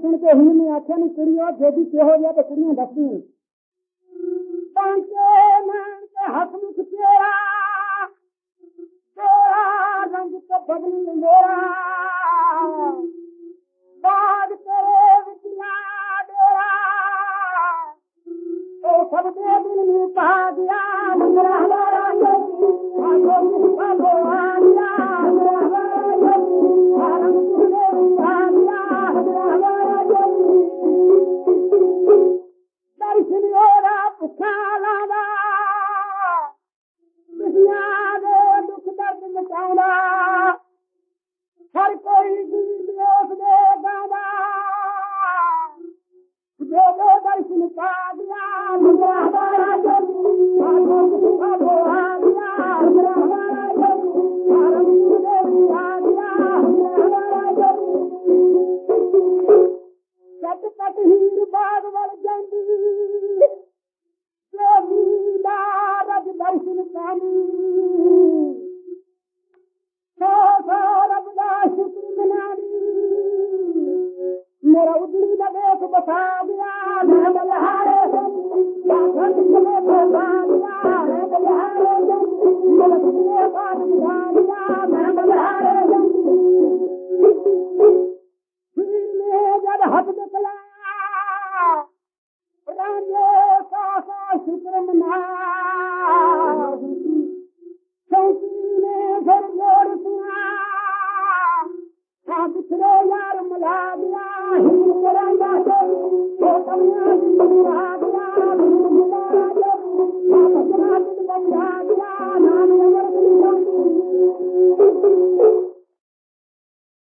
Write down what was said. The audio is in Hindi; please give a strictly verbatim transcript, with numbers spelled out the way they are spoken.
सुन के ही ने आख्या नहीं कुड़ियों जो भी हो गया तो कुड़ियां दसी हसमुख तेरा तेरा रंग तो बदल मेरा बाग तेरे विचला डेरा तो सब दे दिल में पा दिया मेरा हमारा हर कोई दर्शन पा दिया चटपट हीर बाग वल जांदी रज दर्शन पानी सौ सौ रब दा शुक्र मनानी मेरा उजड़ी दा देख बसा दिया मैं बलहारे साथ चले बसा दिया मैं बलहारे मेरा सुने बात बसा दिया मैं बलहारे फिर में जब हद निकला राजे सा सा शुक्र मना चौकी ने फिर जोड़ सुना हाँ बिछड़े यार मिला दिया ही करेंगे तो कमियां